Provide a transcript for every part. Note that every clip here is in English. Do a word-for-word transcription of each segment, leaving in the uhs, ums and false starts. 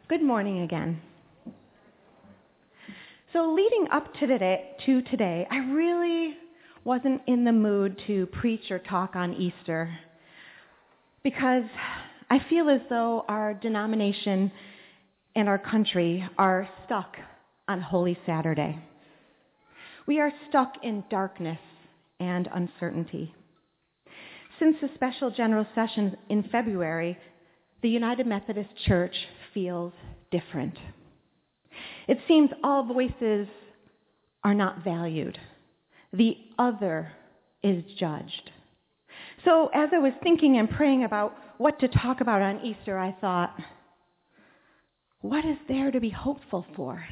Good morning again. So leading up to today, to today, I really wasn't in the mood to preach or talk on Easter because I feel as though our denomination and our country are stuck on Holy Saturday. We are stuck in darkness and uncertainty. Since the special general session in February, the United Methodist Church feels different. It seems all voices are not valued. The other is judged. So as I was thinking and praying about what to talk about on Easter, I thought, what is there to be hopeful for?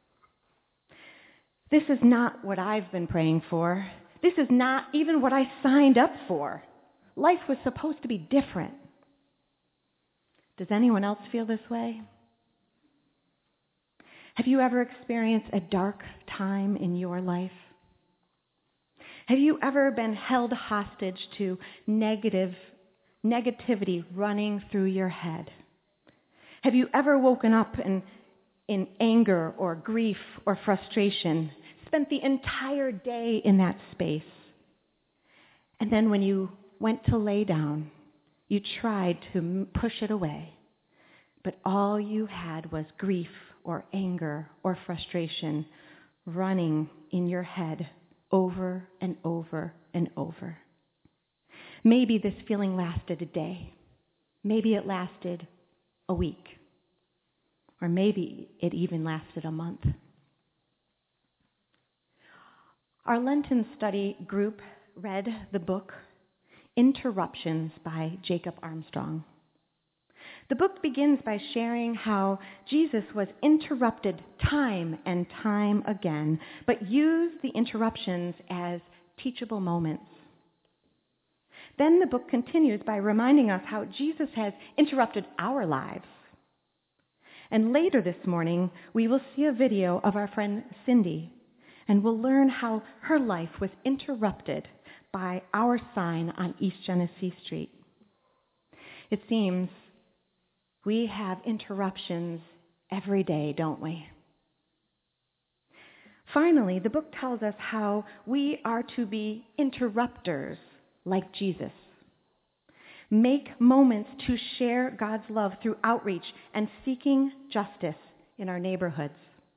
This is not what I've been praying for. This is not even what I signed up for. Life was supposed to be different. Does anyone else feel this way? Have you ever experienced a dark time in your life? Have you ever been held hostage to negative negativity running through your head? Have you ever woken up in, in anger or grief or frustration, spent the entire day in that space, and then when you went to lay down, you tried to push it away, but all you had was grief or anger or frustration running in your head over and over and over. Maybe this feeling lasted a day. Maybe it lasted a week. Or maybe it even lasted a month. Our Lenten study group read the book Interruptions by Jacob Armstrong. The book begins by sharing how Jesus was interrupted time and time again, but used the interruptions as teachable moments. Then the book continues by reminding us how Jesus has interrupted our lives. And later this morning, we will see a video of our friend Cindy, and we'll learn how her life was interrupted by our sign on East Genesee Street. It seems we have interruptions every day, don't we? Finally, the book tells us how we are to be interrupters like Jesus. Make moments to share God's love through outreach and seeking justice in our neighborhoods.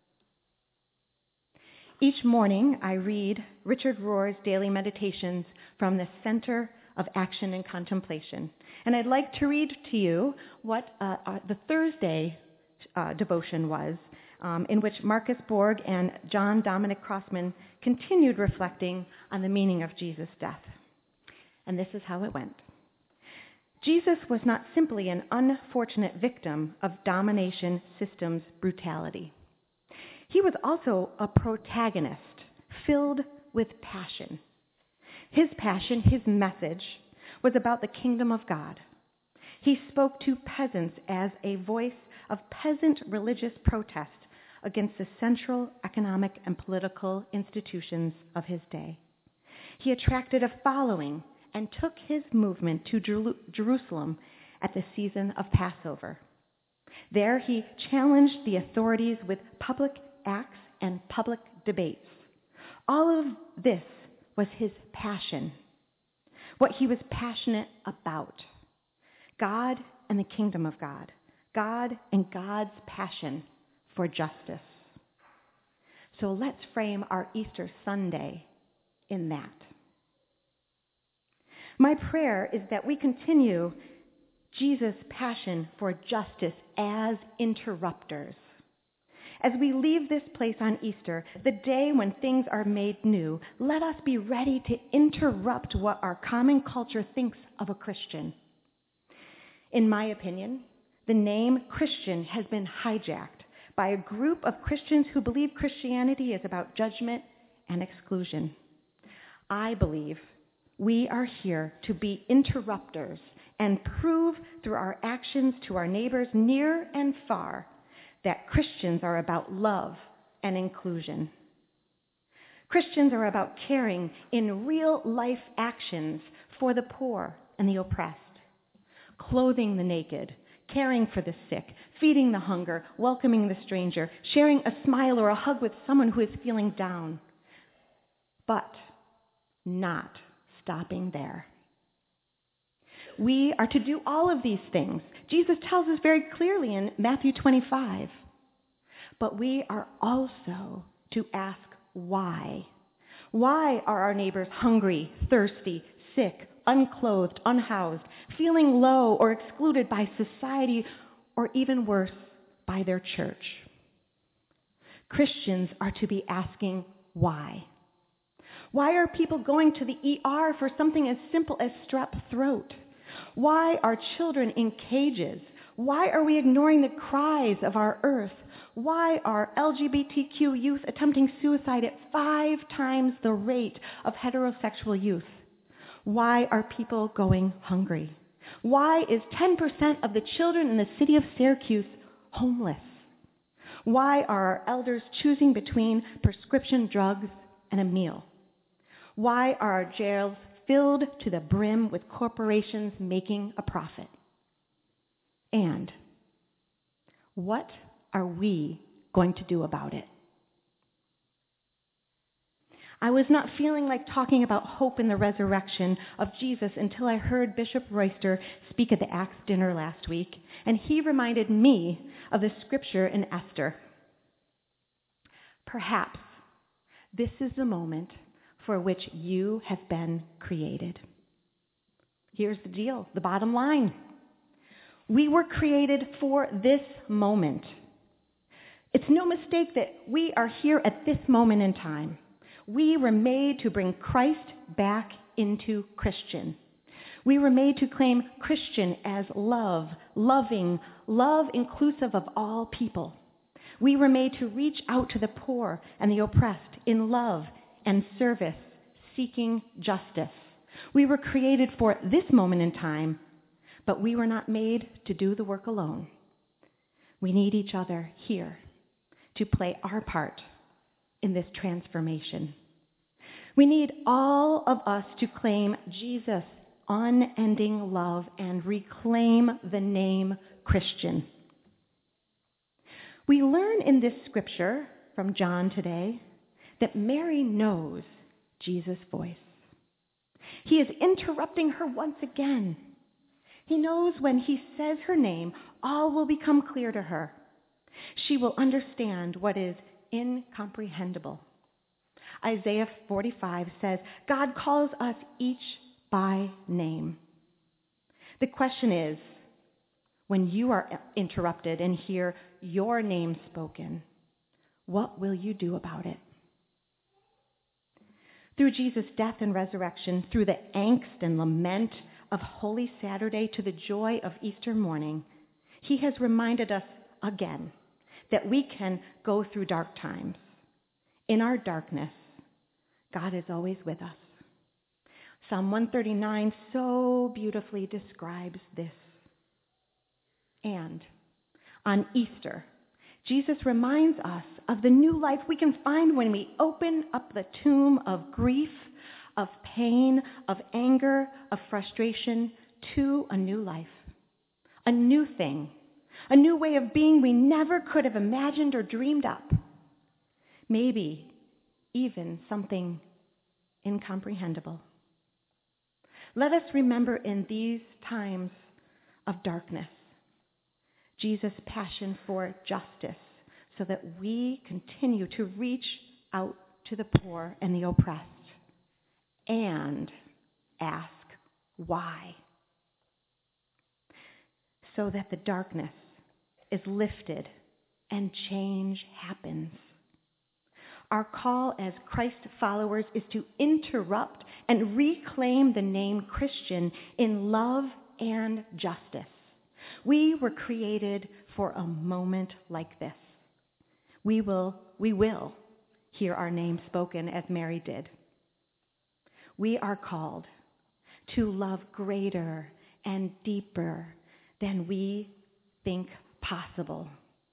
Each morning, I read Richard Rohr's daily meditations from the Center of Action and Contemplation. And I'd like to read to you what uh, uh, the Thursday uh, devotion was, um, in which Marcus Borg and John Dominic Crossman continued reflecting on the meaning of Jesus' death. And this is how it went. Jesus was not simply an unfortunate victim of domination system's brutality. He was also a protagonist filled with passion. His passion, his message, was about the kingdom of God. He spoke to peasants as a voice of peasant religious protest against the central economic and political institutions of his day. He attracted a following and took his movement to Jer- Jerusalem at the season of Passover. There he challenged the authorities with public acts and public debates. All of this was his passion, what he was passionate about. God and the kingdom of God. God and God's passion for justice. So let's frame our Easter Sunday in that. My prayer is that we continue Jesus' passion for justice as interrupters. As we leave this place on Easter, the day when things are made new, let us be ready to interrupt what our common culture thinks of a Christian. In my opinion, the name Christian has been hijacked by a group of Christians who believe Christianity is about judgment and exclusion. I believe we are here to be interrupters and prove through our actions to our neighbors near and far that Christians are about love and inclusion. Christians are about caring in real life actions for the poor and the oppressed, clothing the naked, caring for the sick, feeding the hunger, welcoming the stranger, sharing a smile or a hug with someone who is feeling down. But not stopping there. We are to do all of these things. Jesus tells us very clearly in Matthew twenty-five. But we are also to ask why. Why are our neighbors hungry, thirsty, sick, unclothed, unhoused, feeling low or excluded by society, or even worse, by their church? Christians are to be asking why. Why are people going to the E R for something as simple as strep throat? Why are children in cages? Why are we ignoring the cries of our earth? Why are L G B T Q youth attempting suicide at five times the rate of heterosexual youth? Why are people going hungry? Why is ten percent of the children in the city of Syracuse homeless? Why are our elders choosing between prescription drugs and a meal? Why are our jails filled to the brim with corporations making a profit? And what are we going to do about it? I was not feeling like talking about hope in the resurrection of Jesus until I heard Bishop Royster speak at the Acts dinner last week, and he reminded me of the scripture in Esther. Perhaps this is the moment for which you have been created. Here's the deal, the bottom line. We were created for this moment. It's no mistake that we are here at this moment in time. We were made to bring Christ back into Christian. We were made to claim Christian as love, loving, love inclusive of all people. We were made to reach out to the poor and the oppressed in love and service, seeking justice. We were created for this moment in time, but we were not made to do the work alone. We need each other here to play our part in this transformation. We need all of us to claim Jesus' unending love and reclaim the name Christian. We learn in this scripture from John today that Mary knows Jesus' voice. He is interrupting her once again. He knows when he says her name, all will become clear to her. She will understand what is incomprehensible. Isaiah forty-five says, God calls us each by name. The question is, when you are interrupted and hear your name spoken, what will you do about it? Through Jesus' death and resurrection, through the angst and lament of Holy Saturday to the joy of Easter morning, he has reminded us again that we can go through dark times. In our darkness, God is always with us. Psalm one thirty-nine so beautifully describes this. And on Easter, Jesus reminds us of the new life we can find when we open up the tomb of grief, of pain, of anger, of frustration to a new life, a new thing, a new way of being we never could have imagined or dreamed up. Maybe even something incomprehensible. Let us remember in these times of darkness Jesus' passion for justice so that we continue to reach out to the poor and the oppressed and ask why, so that the darkness is lifted and change happens. Our call as Christ followers is to interrupt and reclaim the name Christian in love and justice. We were created for a moment like this. We will, we will hear our name spoken as Mary did. We are called to love greater and deeper than we think possible.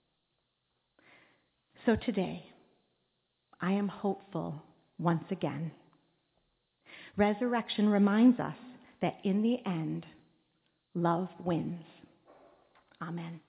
So today, I am hopeful once again. Resurrection reminds us that in the end, love wins. Amen.